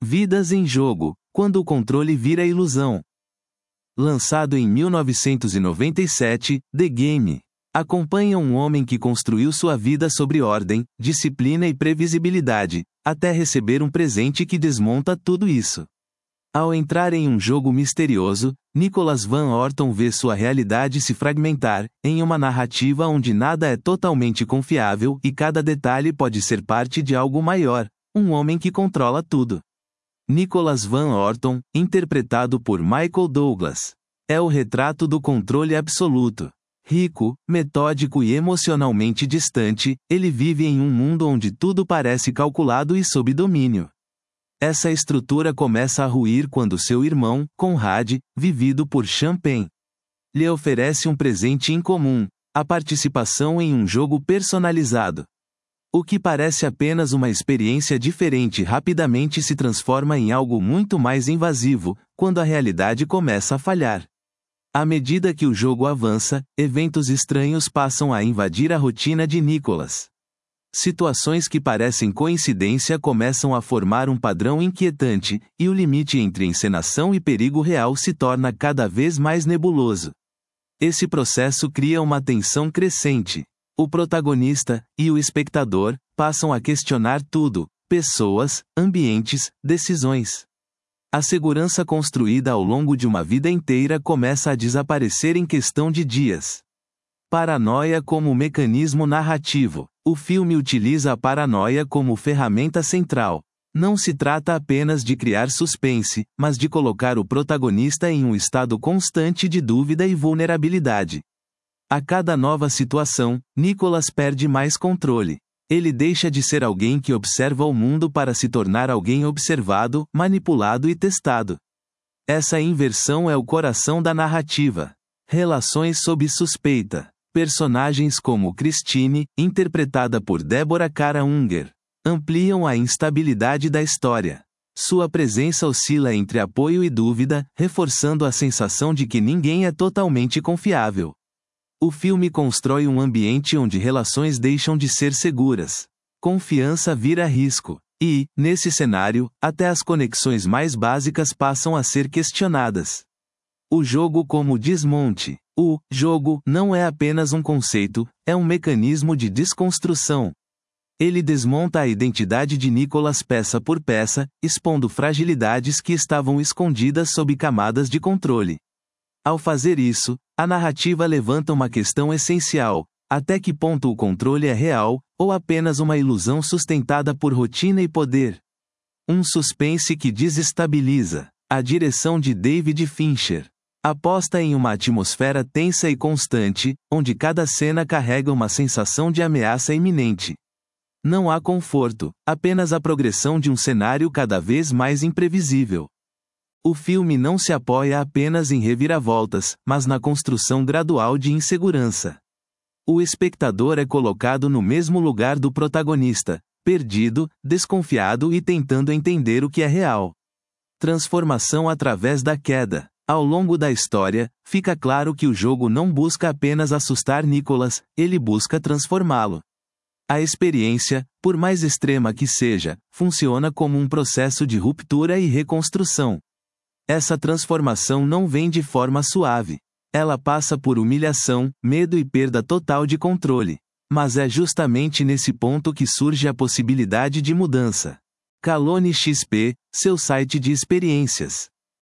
Vidas em jogo, quando o controle vira ilusão. Lançado em 1997, The Game acompanha um homem que construiu sua vida sobre ordem, disciplina e previsibilidade, até receber um presente que desmonta tudo isso. Ao entrar em um jogo misterioso, Nicholas Van Orton vê sua realidade se fragmentar, em uma narrativa onde nada é totalmente confiável e cada detalhe pode ser parte de algo maior, um homem que controla tudo. Nicholas Van Orton, interpretado por Michael Douglas, é o retrato do controle absoluto. Rico, metódico e emocionalmente distante, ele vive em um mundo onde tudo parece calculado e sob domínio. Essa estrutura começa a ruir quando seu irmão, Conrad, vivido por Champagne, lhe oferece um presente incomum, a participação em um jogo personalizado. O que parece apenas uma experiência diferente rapidamente se transforma em algo muito mais invasivo, quando a realidade começa a falhar. À medida que o jogo avança, eventos estranhos passam a invadir a rotina de Nicholas. Situações que parecem coincidência começam a formar um padrão inquietante, e o limite entre encenação e perigo real se torna cada vez mais nebuloso. Esse processo cria uma tensão crescente. O protagonista e o espectador passam a questionar tudo: pessoas, ambientes, decisões. A segurança construída ao longo de uma vida inteira começa a desaparecer em questão de dias. Paranoia como mecanismo narrativo. O filme utiliza a paranoia como ferramenta central. Não se trata apenas de criar suspense, mas de colocar o protagonista em um estado constante de dúvida e vulnerabilidade. A cada nova situação, Nicholas perde mais controle. Ele deixa de ser alguém que observa o mundo para se tornar alguém observado, manipulado e testado. Essa inversão é o coração da narrativa. Relações sob suspeita. Personagens como Christine, interpretada por Deborah Kara Unger, ampliam a instabilidade da história. Sua presença oscila entre apoio e dúvida, reforçando a sensação de que ninguém é totalmente confiável. O filme constrói um ambiente onde relações deixam de ser seguras. Confiança vira risco. E, nesse cenário, até as conexões mais básicas passam a ser questionadas. O jogo como desmonte. O jogo não é apenas um conceito, é um mecanismo de desconstrução. Ele desmonta a identidade de Nicholas peça por peça, expondo fragilidades que estavam escondidas sob camadas de controle. Ao fazer isso, a narrativa levanta uma questão essencial: até que ponto o controle é real, ou apenas uma ilusão sustentada por rotina e poder? Um suspense que desestabiliza. A direção de David Fincher aposta em uma atmosfera tensa e constante, onde cada cena carrega uma sensação de ameaça iminente. Não há conforto, apenas a progressão de um cenário cada vez mais imprevisível. O filme não se apoia apenas em reviravoltas, mas na construção gradual de insegurança. O espectador é colocado no mesmo lugar do protagonista, perdido, desconfiado e tentando entender o que é real. Transformação através da queda. Ao longo da história, fica claro que o jogo não busca apenas assustar Nicholas, ele busca transformá-lo. A experiência, por mais extrema que seja, funciona como um processo de ruptura e reconstrução. Essa transformação não vem de forma suave. Ela passa por humilhação, medo e perda total de controle. Mas é justamente nesse ponto que surge a possibilidade de mudança. Calone XP, seu site de experiências.